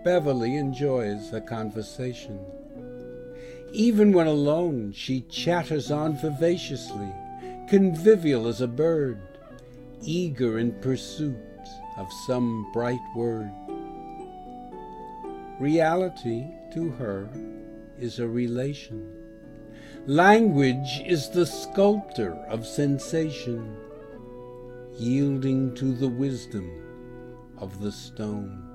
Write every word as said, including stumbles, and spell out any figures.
Beverly enjoys a conversation. Even when alone, she chatters on vivaciously, convivial as a bird, eager in pursuit of some bright word. Reality, to her, is a relation. Language is the sculptor of sensation, yielding to the wisdom of the stone.